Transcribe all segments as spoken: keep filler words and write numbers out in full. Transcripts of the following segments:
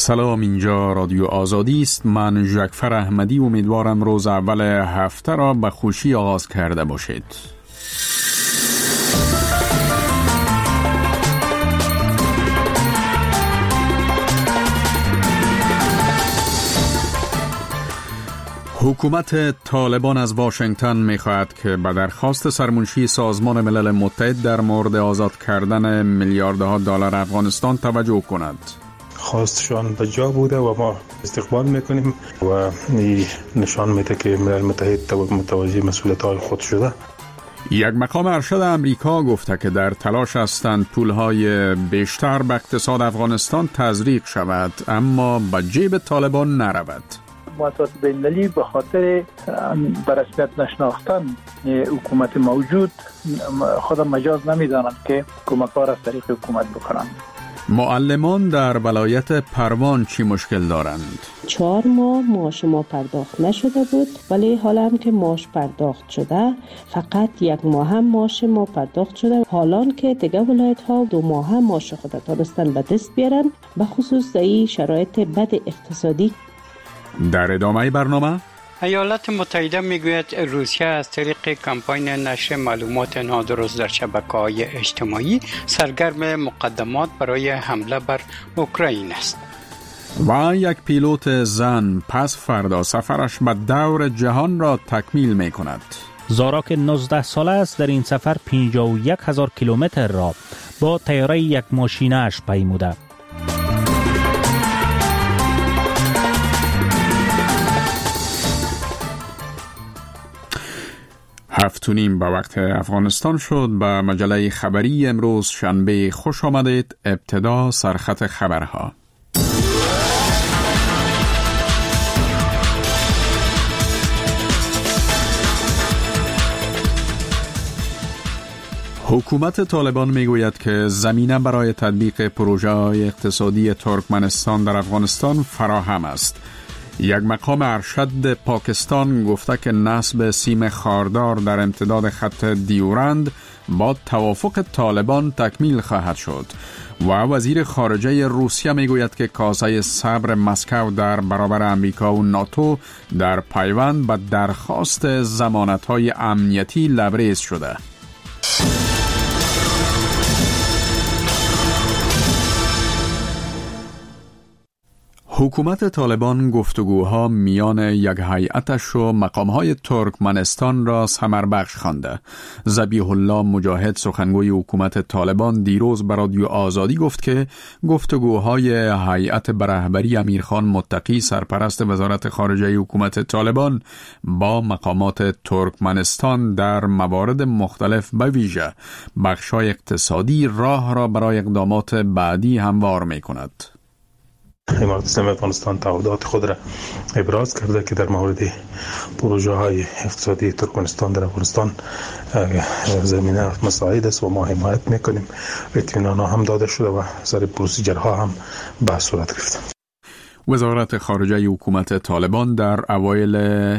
سلام، اینجا رادیو آزادی است. من جعفر احمدی امیدوارم روز اول هفته را به خوشی آغاز کرده باشید. حکومت طالبان از واشنگتن می‌خواهد که به درخواست سرمنشی سازمان ملل متحد در مورد آزاد کردن میلیاردها دلار افغانستان توجه کند. خواستشان به جا بوده و ما استقبال میکنیم و نشان میده که ملل متحد متوجه مسئولیت‌های خود شده. یک مقام ارشد امریکا گفته که در تلاش هستند پولهای بیشتر به اقتصاد افغانستان تزریق شود اما به جیب طالبان نرود. مؤسسات بین‌المللی به خاطر به رسمیت نشناختن حکومت موجود خود مجاز نمیدانند که کمک‌ها را از طریق حکومت بکنند. معلمان در ولایت پروان چی مشکل دارند؟ چهار ماه معاش ما پرداخت نشده بود، ولی حالا هم که معاش پرداخت شده فقط یک ماه هم معاش ما پرداخت شده، حالا که دیگه ولایت ها دو ماه هم معاش خود تانستن به دست بیارن، به خصوص در این شرایط بد اقتصادی. در ادامه برنامه ایالات متحده میگوید روسیه از طریق کمپاین نشر معلومات نادرست در شبکه‌های اجتماعی سرگرم مقدمات برای حمله بر اوکراین است. و یک پیلوت زن پس فردا سفرش به دور جهان را تکمیل می کند. زارا که نوزده ساله است در این سفر پنجاه و یک هزار کیلومتر را با طیاره یک ماشینش پیموده. هفت و نیم به وقت افغانستان شد. به مجله خبری امروز شنبه خوش آمدید. ابتدا سرخط خبرها. حکومت طالبان میگوید که زمینه برای تطبیق پروژه های اقتصادی ترکمنستان در افغانستان فراهم است. یک مقام ارشد پاکستان گفته که نصب سیم خاردار در امتداد خط دیورند با توافق طالبان تکمیل خواهد شد و وزیر خارجه روسیه میگوید که کاسه صبر مسکو در برابر امریکا و ناتو در پیوند به درخواست ضمانت‌های امنیتی لبریز شده. حکومت طالبان گفتگوها میان یک هیئتش و مقامهای ترکمنستان را ثمربخش خوانده. ذبیح الله مجاهد سخنگوی حکومت طالبان دیروز به رادیو آزادی گفت که گفتگوهای هیئت به رهبری امیرخان متقی سرپرست وزارت خارجه حکومت طالبان با مقامات ترکمنستان در موارد مختلف به ویژه بخش‌های اقتصادی راه را برای اقدامات بعدی هموار می‌کند. امارات اسلامی افغانستان تعهدات خود را ابراز کرده که در مورد پروژه های اقتصادی ترکمنستان در افغانستان زمینه مساعد است و ما حمایت میکنیم. اطمینان ها هم داده شده و سر پروسیجرها هم به صورت گرفته. وزارت خارجه حکومت طالبان در اوایل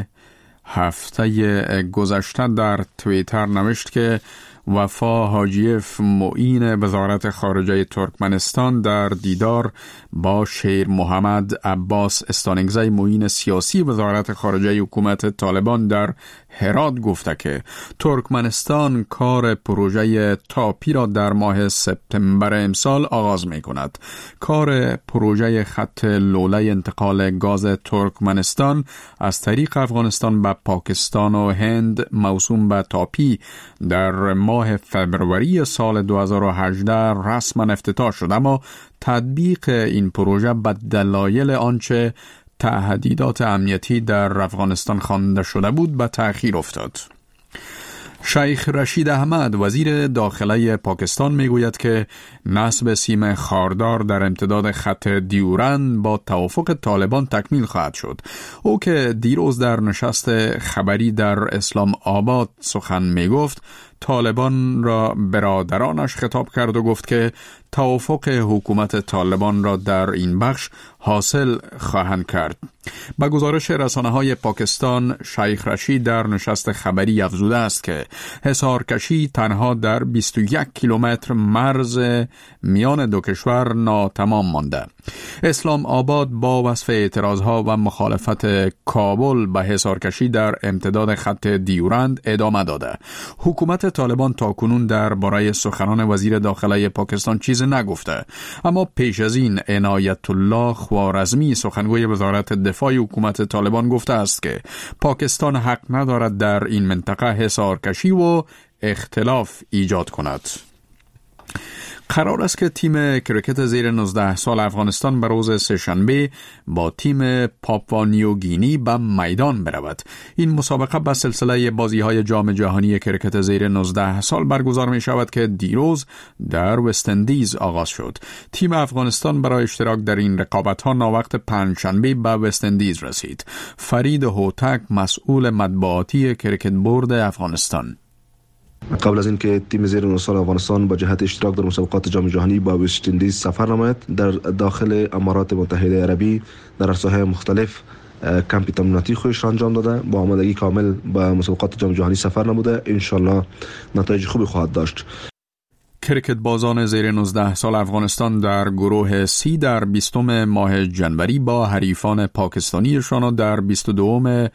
هفته گذشته در توییتر نوشت که وفا حاجیف معین وزارت خارجه ترکمنستان در دیدار با شیر محمد عباس استانگزی معین سیاسی وزارت خارجه حکومت طالبان در هرات گفته که ترکمنستان کار پروژه تاپی را در ماه سپتامبر امسال آغاز می کند. کار پروژه خط لوله انتقال گاز ترکمنستان از طریق افغانستان به پاکستان و هند موسوم به تاپی در ماه فبروری سال دو هزار و هجده رسما افتتاح شد، اما تطبیق این پروژه به دلایل آنچه تهدیدات امنیتی در افغانستان خوانده شده بود به تأخیر افتاد. شیخ رشید احمد وزیر داخله پاکستان میگوید که نصب سیم خاردار در امتداد خط دیورند با توافق طالبان تکمیل خواهد شد. او که دیروز در نشست خبری در اسلام آباد سخن میگفت، طالبان را برادرانش خطاب کرد و گفت که توافق حکومت طالبان را در این بخش حاصل خواهند کرد. با گزارش رسانه‌های پاکستان، شیخ رشید در نشست خبری افزوده است که حصارکشی تنها در بیست و یک کیلومتر مرز میان دو کشور ناتمام مانده. اسلام آباد با وصف اعتراضها و مخالفت کابل به حصارکشی در امتداد خط دیورند ادامه داده. حکومت طالبان تاکنون درباره سخنان وزیر داخله پاکستان چیز نگفته، اما پیش از این عنایت الله خوارزمی سخنگوی وزارت دفاع حکومت طالبان گفته است که پاکستان حق ندارد در این منطقه حصارکشی و اختلاف ایجاد کند. قرار است که تیم کرکت زیر نوزده سال افغانستان به روز سه‌شنبه با تیم پاپوا نیوگینی به میدان برود. این مسابقه به سلسله بازی‌های جام جهانی کرکت زیر نوزده سال برگزار می شود که دیروز در وست اندیز آغاز شد. تیم افغانستان برای اشتراک در این رقابت‌ها ناوقت پنجشنبه به وست اندیز رسید. فرید هوتک، مسئول مطبوعاتی کرکت بورد افغانستان: قبل از اینکه تیم زیر نوزده سال افغانستان با جهت اشتراک در مسابقات جام جهانی با وست اندیز سفر نماید، در داخل امارات متحده عربی در عرصه‌های مختلف کمپ تمریناتی خودش را انجام داده، با آمادگی کامل به مسابقات جام جهانی سفر نموده. انشالله نتایج خوبی خواهد داشت. کرکت بازان زیر نوزده سال افغانستان در گروه سی در بیستم ماه جنوری با حریفان پاکستانیشان و در بیست و دوم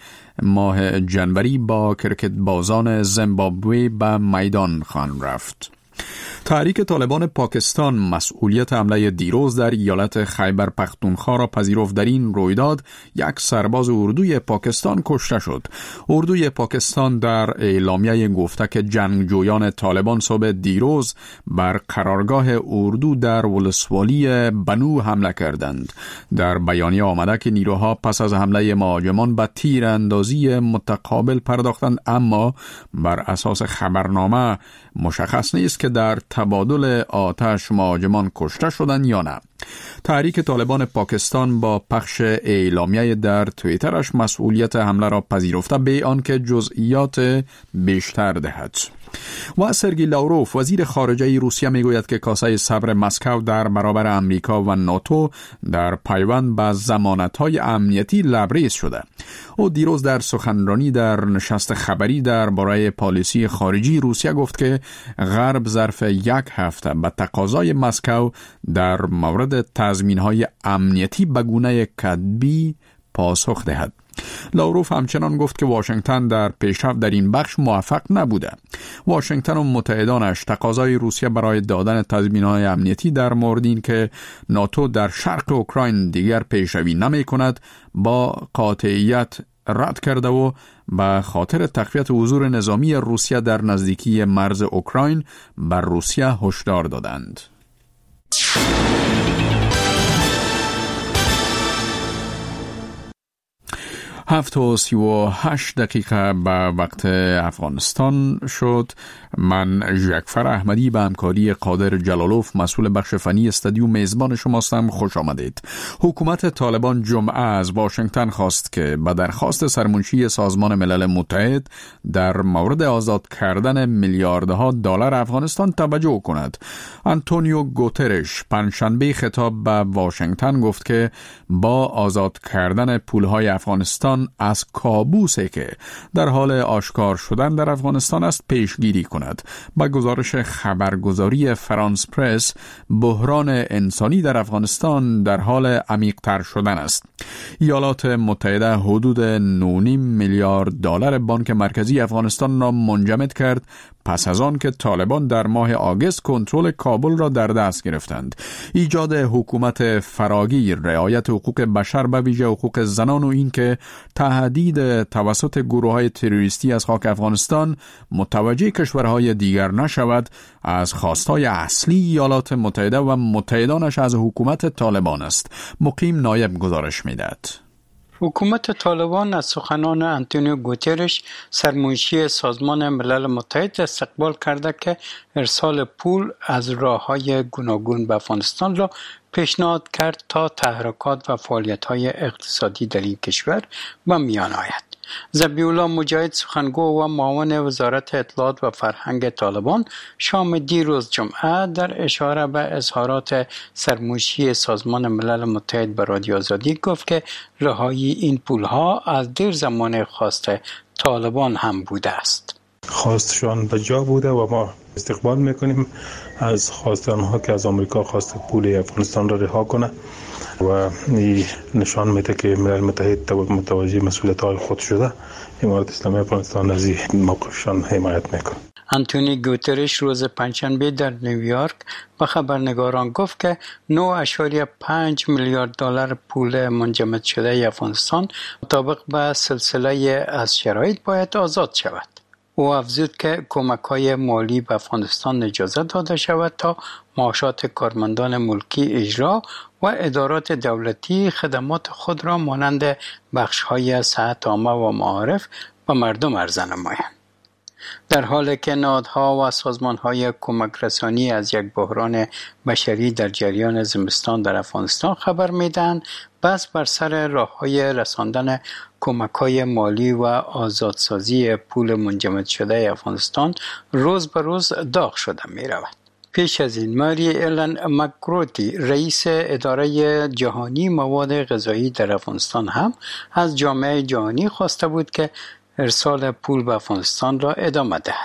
ماه جنوری با کرکت بازان زیمبابوه به میدان خواهند رفت. تحریک طالبان پاکستان مسئولیت حمله دیروز در ایالت خیبر پختونخوا را پذیرفت. در این رویداد یک سرباز اردوی پاکستان کشته شد. اردوی پاکستان در اعلامیه گفته که جنگجویان طالبان صبح دیروز بر قرارگاه اردو در ولسوالی بنو حمله کردند. در بیانیه آمده که نیروها پس از حمله مهاجمان به تیراندازی متقابل پرداختند، اما بر اساس خبرنامه مشخص نیست که در تبادل آتش مهاجمان کشته شدند یا نه. تحریک طالبان پاکستان با پخش اعلامیه در توییترش مسئولیت حمله را پذیرفته به آنکه جزئیات بیشتر دهد. و سرگئی لاوروف وزیر خارجه روسیه میگوید که کاسه صبر مسکو در برابر امریکا و ناتو در پیوند به ضمانت‌های امنیتی لبریز شده. او دیروز در سخنرانی در نشست خبری درباره پالیسی خارجی روسیه گفت که غرب ظرف یک هفته به تقاضای مسکو در مورد تضمین‌های امنیتی به گونه کتبی پاسخ دهد. لاوروف همچنان گفت که واشنگتن در پیشرفت در این بخش موفق نبوده. واشنگتن و متحدانش تقاضای روسیه برای دادن تضمین‌های امنیتی در مورد این که ناتو در شرق اوکراین دیگر پیشروی نمی کند با قاطعیت رد کرده و به خاطر تقویت حضور نظامی روسیه در نزدیکی مرز اوکراین بر روسیه هشدار دادند. هفت و سی و هشت دقیقه به وقت افغانستان شد. من جعفر احمدی به همکاری قادر جلالوف مسئول بخش فنی استودیو میزبان شماستم. خوش آمدید. حکومت طالبان جمعه از واشنگتن خواست که به درخواست سرمنشی سازمان ملل متحد در مورد آزاد کردن میلیاردها دلار افغانستان توجه کند. آنتونیو گوترش پنجشنبه خطاب به واشنگتن گفت که با آزاد کردن پولهای افغانستان از کابوسی که در حال آشکار شدن در افغانستان است پیشگیری کند. با گزارش خبرگزاری فرانس پرس، بحران انسانی در افغانستان در حال عمیق‌تر شدن است. ایالات متحده حدود نه و نیم میلیارد دلار بانک مرکزی افغانستان را منجمد کرد پس از آن که طالبان در ماه آگوست کنترل کابل را در دست گرفتند. ایجاد حکومت فراگیر، رعایت حقوق بشر به ویژه حقوق زنان و این که تهدید توسط گروه‌های تروریستی از خاک افغانستان متوجه کشورهای دیگر نشود از خواستهای اصلی ایالات متحده و متحدانش از حکومت طالبان است. مقیم نایب گزارش می‌دهد. حکومت طالبان از سخنان آنتونیو گوترش سرمنشی سازمان ملل متحد استقبال کرده که ارسال پول از راه‌های گوناگون به افغانستان را پیشنهاد کرد تا تحرکات و فعالیت‌های اقتصادی در این کشور به میان آید. ذبیح مجاهد سخنگو و معاون وزارت اطلاعات و فرهنگ طالبان شام دیروز جمعه در اشاره به اظهارات سرموشی سازمان ملل متحد به رادیو آزادی گفت که رهایی این پولها از دیر زمان خواست طالبان هم بوده است. خواستشان به جا بوده و ما استقبال میکنیم از خواست آنها که از آمریکا خواست پول افغانستان را رها کنه و این نشان میده که ملل متحد متوجه مسئولیت‌های خود شده. امارت اسلامی افغانستان از این موقفشان حمایت میکنه. آنتونی گوترش روز پنجشنبه در نیویورک به خبرنگاران گفت که نه اشاریه پنج میلیارد دلار پول منجمد شده افغانستان مطابق به سلسله از شرایط باید آزاد شود. او افزود که کمک‌های مالی به افغانستان اجازه داده شود تا معاشات کارمندان ملکی اجرا و ادارات دولتی خدمات خود را مانند بخش‌های صحت عامه و معارف به مردم عرضه نمایند. در حالی که نهادها و سازمان‌های کمک رسانی از یک بحران بشری در جریان زمستان در افغانستان خبر می‌دهند، بس بر سر راه‌های رساندن کمک‌های مالی و آزادسازی پول منجمد شده افغانستان روز به روز داغ شده می‌رود. پیش از این ماری ایلن مکروتی رئیس اداره جهانی مواد غذایی در افغانستان هم از جامعه جهانی خواسته بود که ارسال پول به افغانستان را ادامه دهد.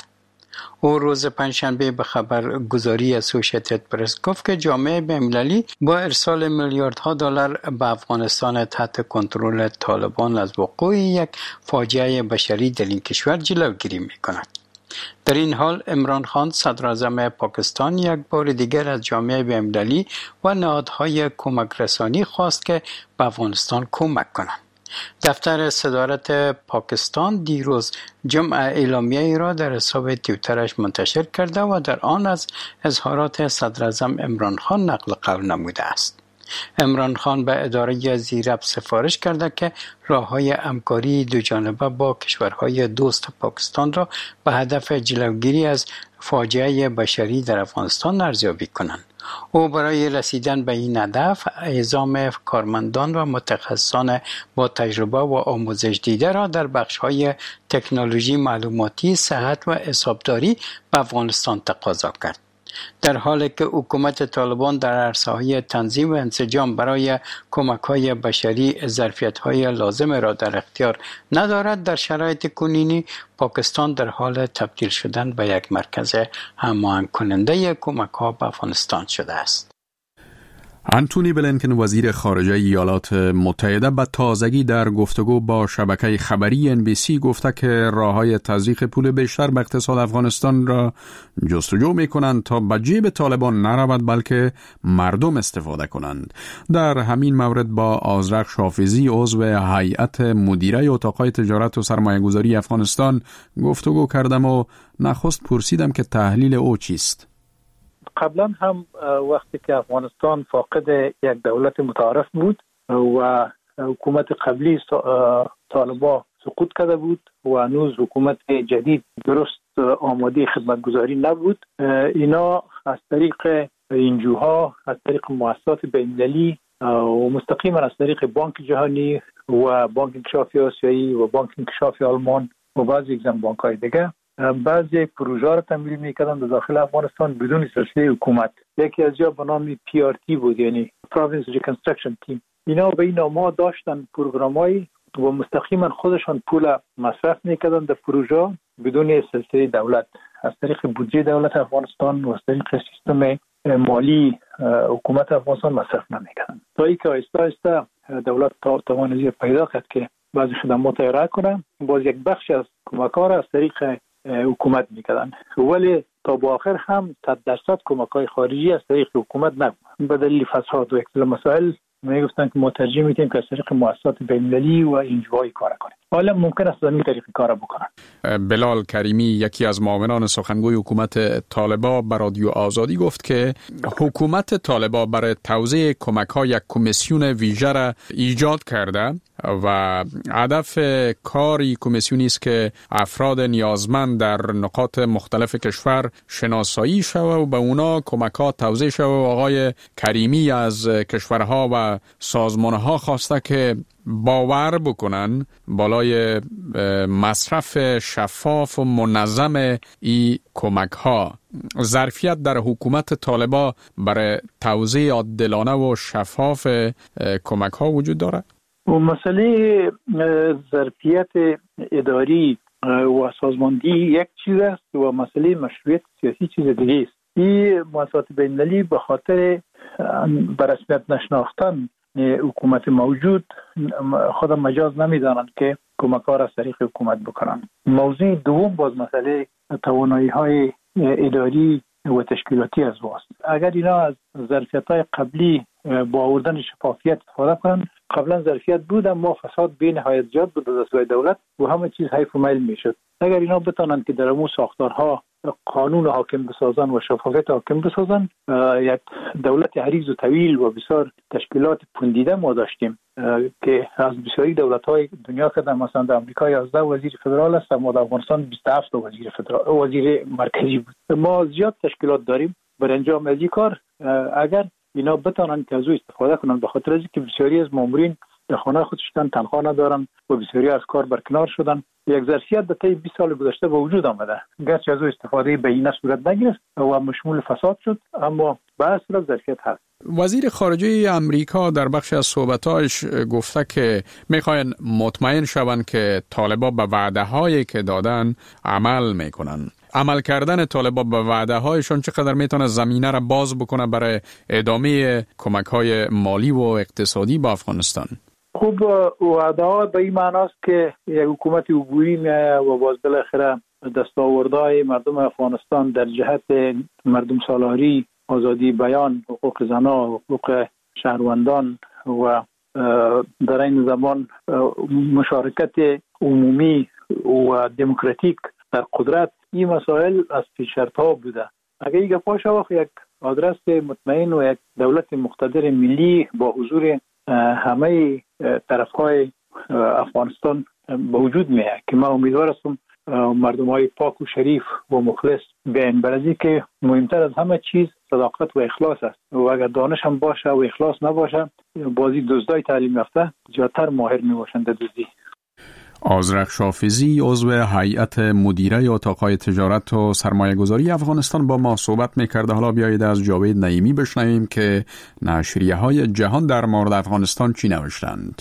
او روز پنجشنبه به خبرگزاری اسوسییتد پرس گفت که جامعه بین‌المللی با ارسال میلیاردها دلار به افغانستان تحت کنترل طالبان از وقوع یک فاجعه بشری در این کشور جلوگیری می‌کند. در این حال عمران خان صدراعظم پاکستان یک بار دیگر از جامعه بین‌المللی و نهادهای کمک رسانی خواست که به افغانستان کمک کنند. دفتر صدارت پاکستان دیروز جمعه اعلامیه‌ای را در حساب توییترش منتشر کرده و در آن از اظهارات صدراعظم عمران خان نقل قول نموده است. عمران خان به اداره زیرب سفارش کرده که راه‌های همکاری دوجانبه با کشورهای دوست پاکستان را به هدف جلوگیری از فاجعه بشری در افغانستان ارزیابی کنند. او برای رسیدن به این هدف اعزام کارمندان و متخصصان با تجربه و آموزش دیده را در بخش‌های تکنولوژی معلوماتی، صحت و حسابداری به افغانستان تقاضا کرد. در حالی که حکومت طالبان در عرصه‌های تنظیم و انسجام برای کمک‌های بشری ظرفیت‌های لازم را در اختیار ندارد، در شرایط کنونی پاکستان در حال تبدیل شدن به یک مرکز هماهنگ کننده کمک‌ها به افغانستان شده است. آنتونی بلینکن وزیر خارجه ایالات متحده به تازگی در گفتگو با شبکه خبری ان بی سی گفته که راه‌های تزریق پول بیشتر به اقتصاد افغانستان را جستجو می‌کنند تا به جیب طالبان نرود بلکه مردم استفاده کنند. در همین مورد با آذرخش حافظی عضو هیئت مدیره اتاق‌های تجارت و سرمایه‌گذاری افغانستان گفتگو کردم و نخست پرسیدم که تحلیل او چیست. قبلا هم وقتی که افغانستان فاقد یک دولت متعارف بود و حکومت قبلی طالبان سقوط کرده بود و هنوز حکومت جدید درست آماده خدمتگزاری نبود، اینا از طریق انجوها، از طریق مؤسسات بین‌المللی و مستقیما از طریق بانک جهانی و بانک انکشافی آسیایی و بانک انکشافی آلمان و بعضی اگزم بانک‌های دیگه بعضی پروژه را تمویل می‌کردند در داخل افغانستان بدون سلسله حکومت. یکی از جا به نام پی آر تی بود، یعنی Province Reconstruction Team. اینا به این نام‌ها داشتن پروگرام‌های و مستقیما خودشان پول مصرف می‌کردند در پروژه بدون سلسله دولت، از طریق بودجه دولت افغانستان و از طریق سیستم مالی حکومت افغانستان مصرف نمی‌کردند. تا اینکه آهسته آهسته دولت توانایی پیدا کرد که بعضی خدمات ارائه کنه، باز یک بخش از کمک‌ها را از طریق حکومت میکردن، ولی تا با آخر هم صد درصد کمک‌های خارجی از طریق حکومت نبود. به دلیل فساد و اختلال مسائل میگفتن که ما ترجیح میدیم که از طریق مؤسسات بین‌المللی و انجوهای کار کنیم. حالا ممکن است از این طریق کار بکنن. بلال کریمی، یکی از معاونان سخنگوی حکومت طالبان به رادیو آزادی گفت که حکومت طالبان برای توزیع کمک‌ها یک کمیسیون ویژه را ایجاد کرده و هدف کاری کمیسیونی است که افراد نیازمند در نقاط مختلف کشور شناسایی شود و به اونا کمکات توزیع شود. آقای کریمی از کشورها و سازمانها خواسته که باور بکنن بالای مصرف شفاف و منظم ای کمک ها. ظرفیت در حکومت طالبا برای توزیع عادلانه و شفاف کمک ها وجود داره؟ و مسئله ظرفیت اداری و سازماندهی یک چیز است و مسئله مشروعیت سیاسی چیز دیگه است. این مؤسسات بین‌المللی به خاطر به رسمیت نشناختن حکومت موجود خود مجاز نمیدانند که کمک ها را از طریق حکومت بکنند. موضوع دوم باز مسئله توانایی های اداری و تشکیلاتی از واست. اگر اینا از ظرفیت های قبلی با آوردن شفافیت استفاده کنند، قبلا ظرفیت بود اما فساد بی نهایت زیاد بود از سوی دولت و همه چیز حیف و میل میشد. اگر اینا بتانند که در امو ساختارها قانون حاکم بسازن و شفافیت حاکم بسازن، یک دولت عریض و طویل و بسیار تشکیلات پوندیده ما داشتیم که از بسیاری دولت‌های دنیا که مثلا در آمریکا یازده وزیر فدرال است، اما در افغانستان بیست و هفت وزیر فدرال وزیر مرکزی بود. ما زیاد تشکیلات داریم برای انجام از این کار. اگر اینا بتانن که از او استفاده کنن، به خاطر اینکه بسیاری از مامورین در خانه خودشون تنخواه ندارن و بسیاری از کار برکنار شدن، یک ظرفیت در طی بیست سال گذشته به وجود آمده، گرچه از او استفاده بهینه صورت نگرفت و مشمول فساد شد، اما به هر صورت ظرفیت هست. وزیر خارجه امریکا در بخش از صحبتاش گفته که میخواین مطمئن شون که طالبا به وعده هایی که دادن عمل میکنن. عمل کردن طالبا به وعده هایشون چقدر میتونه زمینه را باز بکنه برای ادامه کمک های مالی و اقتصادی به افغانستان؟ خوب، وعده ها به این معناست که یک حکومت عبوری میآید و باز بالاخره دستاوردهای مردم افغانستان در جهت مردم سالاری، آزادی بیان، حقوق زنان، حقوق شهروندان و در این زمان مشارکت عمومی و دموکراتیک در قدرت، این مسائل از پیش شرط ها بوده. اگر یک پاش وقت یک آدرس مطمئن و یک دولت مقتدر ملی با حضور همه طرفهای افغانستان به وجود میاد که من امیدوار هستم مردم های پاک و شریف و مخلص بین برازی که مهمتر از همه چیز صداقت و اخلاص است و اگر دانش هم باشه و اخلاص نباشه، بازی دزدای تعلیم یافته زیادتر ماهر می باشند در دزدی. آذرخش حافظی، عضو هیئت مدیره اتاقهای تجارت و سرمایه گذاری افغانستان با ما صحبت میکرده. حالا بیایید از جاوید نعیمی بشنویم که نشریه های جهان در مورد افغانستان چی نوشتند.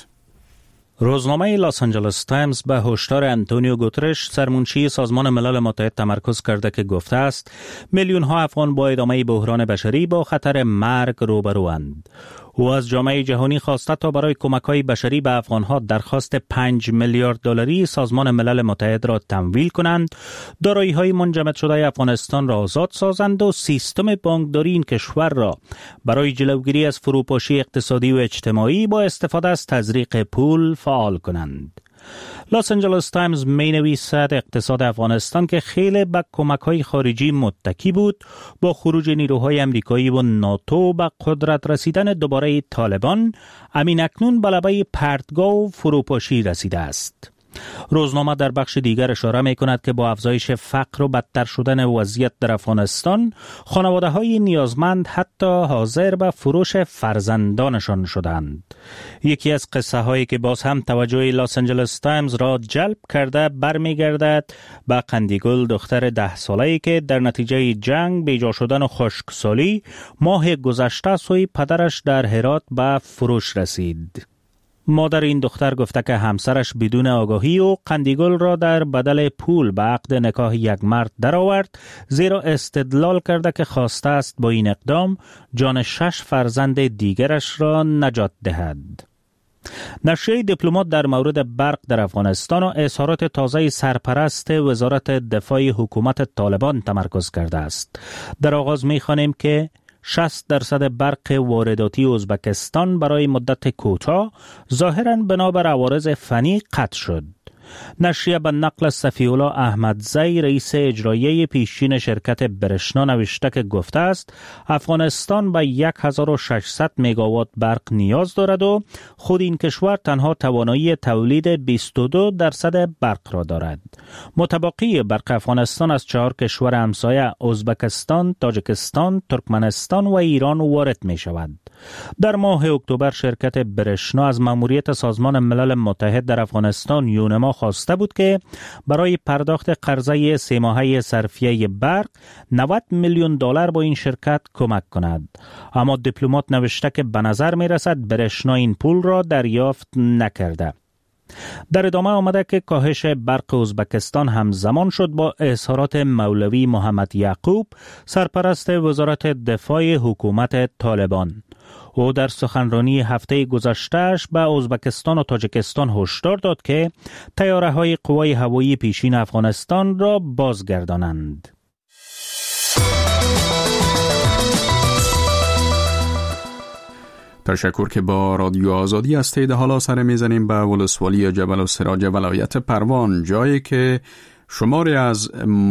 روزنامه لاس آنجلس تایمز به هشدار انتونیو گوترش، سرمنشی سازمان ملل متحد، تمرکز کرده که گفته است میلیون ها افغان با ادامه بحران بشری با خطر مرگ روبروند. او از جامعه جهانی خواسته تا برای کمک‌های بشری به افغان‌ها درخواست پنج میلیارد دلاری سازمان ملل متحد را تمویل کنند، دارایی‌های منجمد شده افغانستان را آزاد سازند و سیستم بانکداری این کشور را برای جلوگیری از فروپاشی اقتصادی و اجتماعی با استفاده از تزریق پول فعال کنند. لاس آنجلس تایمز می نویسد اقتصاد افغانستان که خیلی به کمک‌های خارجی متکی بود، با خروج نیروهای امریکایی و ناتو به قدرت رسیدن دوباره طالبان، امین اکنون به لبه پرتگاه و فروپاشی رسیده است. روزنامه در بخش دیگر اشاره می کند که با افزایش فقر و بدتر شدن وضعیت در افغانستان، خانواده های نیازمند حتی حاضر به فروش فرزندانشان شدند. یکی از قصه هایی که باز هم توجه لاس آنجلس تایمز را جلب کرده برمیگردد به قندیگل، دختر ده ساله‌ای که در نتیجه جنگ، بیجا شدن و خشکسالی ماه گذشته سوی پدرش در هرات به فروش رسید. مادر این دختر گفته که همسرش بدون آگاهی و قندیگل را در بدل پول به عقد نکاح یک مرد درآورد، زیرا استدلال کرده که خواسته است با این اقدام جان شش فرزند دیگرش را نجات دهد. نشریه دیپلمات در مورد برق در افغانستان و اظهارات تازه سرپرست وزارت دفاع حکومت طالبان تمرکز کرده است. در آغاز می‌خوانیم که شصت درصد برق وارداتی ازبکستان برای مدت کوتاه ظاهراً بنابر عوارض فنی قطع شد. نشریه به نقل صفی‌الله احمدزی رئیس اجرایی پیشین شرکت برشنا نوشته که گفته است افغانستان به هزار و ششصد مگاوات برق نیاز دارد و خود این کشور تنها توانایی تولید بیست و دو درصد برق را دارد. متبقی برق افغانستان از چهار کشور همسایه ازبکستان، تاجیکستان، ترکمنستان و ایران وارد می شود. در ماه اکتبر شرکت برشنا از ماموریت سازمان ملل متحد در افغانستان یونما خواسته بود که برای پرداخت قرضه سه ماهه صرفیه برق نود میلیون دلار با این شرکت کمک کند. اما دیپلمات نوشته که به نظر می رسد برشنا این پول را دریافت نکرده. در ادامه آمده که کاهش برق ازبکستان همزمان شد با اظهارات مولوی محمد یعقوب، سرپرست وزارت دفاع حکومت طالبان. او در سخنرانی هفته گذشتهش به ازبکستان و تاجیکستان هشدار داد که طیاره‌های قوای هوایی پیشین افغانستان را بازگردانند. تشکر که با رادیو آزادی از تید حالا سر میزنیم به ولسوالی جبل السراج ولایت پروان، جایی که شماری از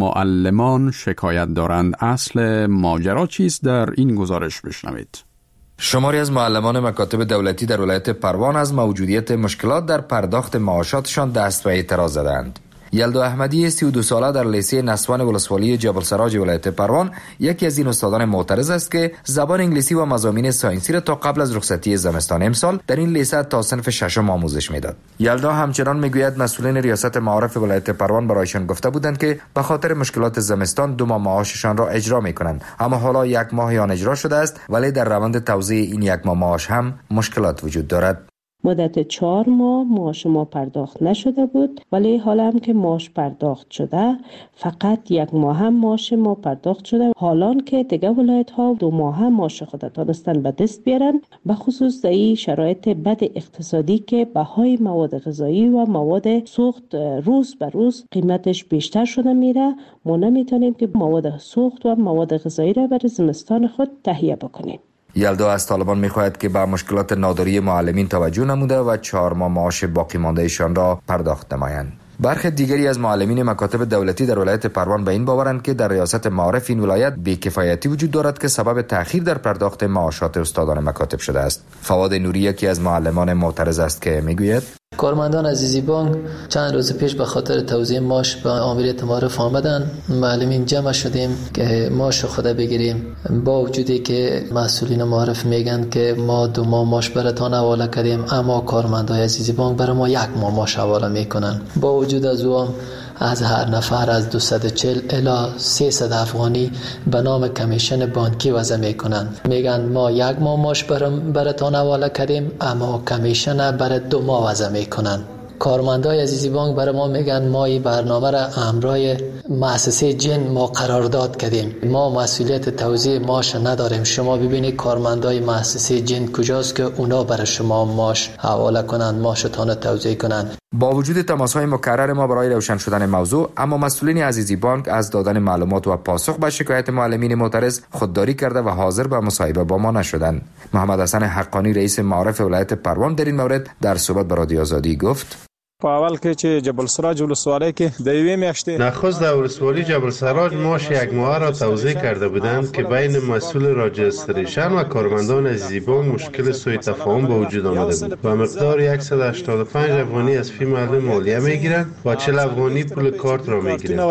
معلمان شکایت دارند. اصل ماجرا چیست؟ در این گزارش بشنوید. شماری از معلمان مکاتب دولتی در ولایت پروان از موجودیت مشکلات در پرداخت معاشاتشان دست به اعتراض زدند. یلدا احمدی سی و دو ساله در لیسه نسوان ولسوالی جبل السراج ولایت پروان یکی از این استادان معترض است که زبان انگلیسی و مضامین ساینسی را تا قبل از رخصتی زمستان امسال در این لیسه تا صنف ششم آموزش میداد. یلدا همچنان میگوید مسئولین ریاست معارف ولایت پروان برایشان گفته بودند که به خاطر مشکلات زمستان دو ماه معاششان را اجرا میکنند، اما حالا یک ماه آن اجرا شده است، ولی در روند توزیع این یک ماه معاش هم مشکلات وجود دارد. مدت چهار ماه معاش ما پرداخت نشده بود، ولی حالا هم که معاش پرداخت شده فقط یک ماه هم معاش ما پرداخت شده. حالا که دیگه ولایت ها دو ماه هم معاش خود تانستن به دست بیارن، به خصوص در این شرایط بد اقتصادی که بهای مواد غذایی و مواد سوخت روز به روز قیمتش بیشتر شده میره، ما نمیتونیم که مواد سوخت و مواد غذایی را برای زمستان خود تهیه بکنیم. یلدا از طالبان می‌خواهد که به مشکلات ناداری معلمین توجه نموده و چهار ماه معاش باقی ماندهشان را پرداخت نمایند. برخی دیگری از معلمین مکاتب دولتی در ولایت پروان به این باورند که در ریاست معارف این ولایت بی‌کفایتی وجود دارد که سبب تأخیر در پرداخت معاشات استادان مکاتب شده است. فواد نوری یکی از معلمان معترض است که میگوید کارمندان عزیزی بانک چند روز پیش به خاطر توزیع معاش به آمریت معارف آمدن. معلمین جمع شدیم که معاش خود بگیریم، با وجودی که مسئولین معارف میگن که ما دو ماه معاش براتون حواله کردیم، اما کارمندای عزیزی بانک برای ما یک ماه معاش حواله میکنن. با وجود از او از هر نفر از دویست و چهل الی سیصد افغانی به نام کمیشن بانکی وضع میکنن. میگن ما یک ماه معاش براتون حواله کردیم، اما کمیشن برای دو ماه وضع میکنن. کارمندای عزیزی بانک برای ما میگن ما این برنامه را همراه مؤسسه جن ما قرارداد کردیم، ما مسئولیت توزیع معاش نداریم. شما ببینید کارمندای مؤسسه جن کجاست که اونا برای شما معاش حواله کنند، معاشتان توزیع کنند. با وجود تماس‌های مکرر ما برای روشن شدن موضوع، اما مسئولین عزیزی بانک از دادن معلومات و پاسخ به شکایت معلمین معترض خودداری کرده و حاضر به مصاحبه با ما نشدند. محمد حسن حقانی رئیس معارف ولایت پروان در این مورد در صحبت با رادیو آزادی گفت په اول کې چې جبل السراج ولسوالۍ کې د یوې میاشتې نخست در ولسوالی جبل السراج معاش یک ماه را توزیع کرده بودند که بین مسئول راجستریشن و کارمندان عزیزی بانک مشکل سوء تفاهم به وجود آمده بود و مقدار صد و هشتاد و پنج افغانی از فی معلم مالیه میگیرند و چهل افغانی پول کارت را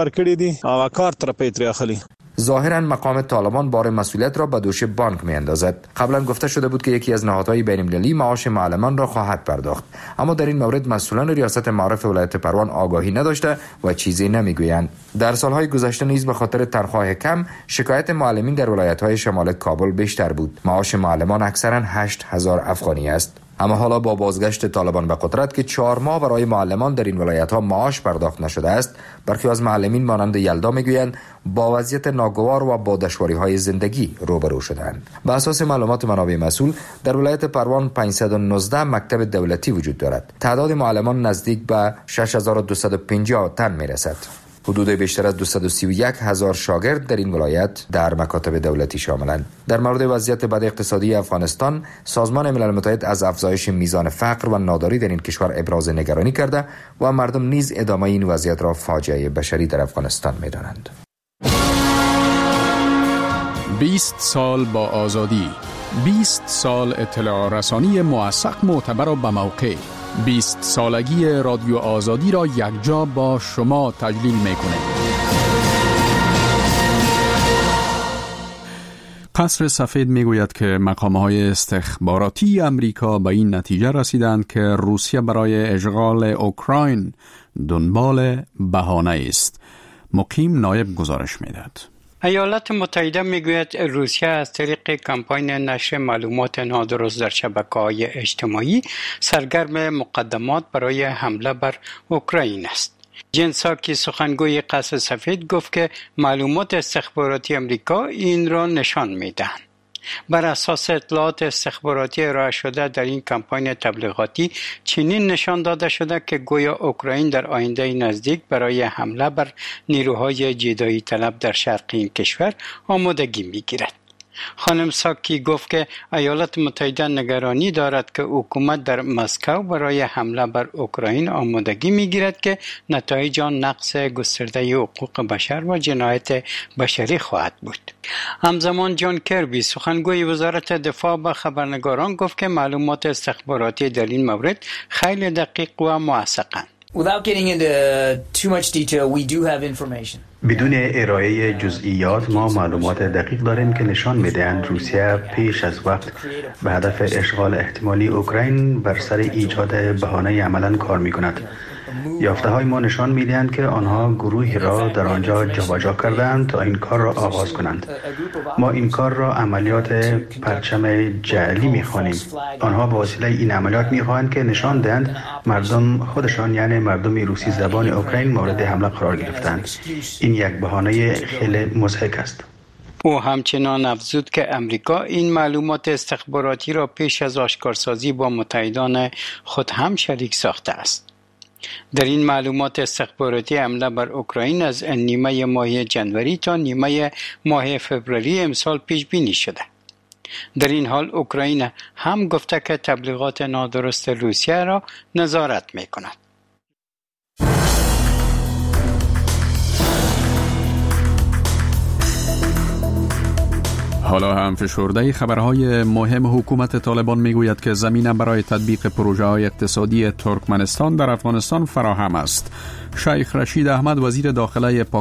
میگیرند. ظاهراً مقام طالبان بار مسئولیت را به دوش بانک میاندازد. قبلا گفته شده بود که یکی از نهادهای بین‌المللی معاش معلمان را خواهد پرداخت، اما در این مورد مسئولان ریاست معارف ولایت پروان آگاهی نداشته و چیزی نمیگویند. در سالهای گذشته نیز به خاطر تنخواه کم شکایت معلمین در ولایت‌های شمال کابل بیشتر بود. معاش معلمان اکثراً هشت هزار افغانی است. اما حالا با بازگشت طالبان به قدرت که چهار ماه برای معلمان در این ولایت‌ها معاش پرداخت نشده است، برخی از معلمین مانند یلدا میگویند با وضعیت ناگوار و با دشواری‌های زندگی روبرو شدند. بر اساس معلومات منابع مسئول در ولایت پروان پانصد و نوزده مکتب دولتی وجود دارد. تعداد معلمان نزدیک به شش هزار و دویست و پنجاه تن میرسد. حدود بیشتر از دویست و سی و یک هزار شاگرد در این ولایت در مکاتب دولتی شاملند. در مورد وضعیت بد اقتصادی افغانستان، سازمان ملل متحد از افزایش میزان فقر و ناداری در این کشور ابراز نگرانی کرده و مردم نیز ادامه این وضعیت را فاجعه بشری در افغانستان می‌دانند. بیست سال با آزادی، بیست سال اطلاع رسانی موثق، معتبر و بموقع. بیست سالگی رادیو آزادی را یکجا با شما تجلیل میکنه. قصر سفید میگوید که مقام‌های استخباراتی امریکا به این نتیجه رسیدند که روسیه برای اشغال اوکراین دنبال بهانه است. مقیم نایب گزارش میداد. ایالات متحده میگوید روسیه از طریق کمپاین نشر معلومات نادرست در شبکه‌های اجتماعی سرگرم مقدمات برای حمله بر اوکراین است. جن ساکی سخنگوی قصر سفید گفت که معلومات استخباراتی امریکا این را نشان میدهند. بر اساس اطلاعات استخباراتی ارائه شده در این کمپاین تبلیغاتی چنین نشان داده شده که گویا اوکراین در آینده نزدیک برای حمله بر نیروهای جدایی طلب در شرق این کشور آمادگی میگیرد. خانم ساکی گفت که ایالات متحده نگرانی دارد که حکومت در مسکو برای حمله بر اوکراین آمادگی میگیرد که نتایج آن نقض گسترده حقوق بشر و جنایت بشری خواهد بود. همزمان جان کربی سخنگوی وزارت دفاع به خبرنگاران گفت که معلومات استخباراتی در این مورد خیلی دقیق و موثقند. Without getting into too much detail, we do have information. بدون ارائه جزئیات ما معلومات دقیق داریم که نشان می‌دهند روسیه پیش از وقت به هدف اشغال احتمالی اوکراین بر سر ایجاد بهانه عملاً کار می‌کند. یافته‌های ما نشان می‌دهند که آنها گروهی را در آنجا جابجا کردند تا این کار را آغاز کنند. ما این کار را عملیات پرچم جعلی می‌خوانیم. آنها به وسیله این عملیات می‌خواهند که نشان دهند مردم خودشان، یعنی مردم روسی زبان اوکراین، مورد حمله قرار گرفتند. این یک بهانه خیلی مضحک است. او همچنان افزود که امریکا این معلومات استخباراتی را پیش از آشکارسازی با متحدان خود هم شریک ساخته است. در این معلومات استخباراتی حمله بر اوکراین از نیمه ماه جنوری تا نیمه ماه فوریه امسال پیش بینی شده. در این حال اوکراین هم گفته که تبلیغات نادرست روسیه را نظارت می کند. حالا هم فشرده خبرهای مهم حکومت طالبان میگوید که زمینه برای تطبیق پروژه های اقتصادی ترکمنستان در افغانستان فراهم است. شیخ رشید احمد وزیر داخله پاکستان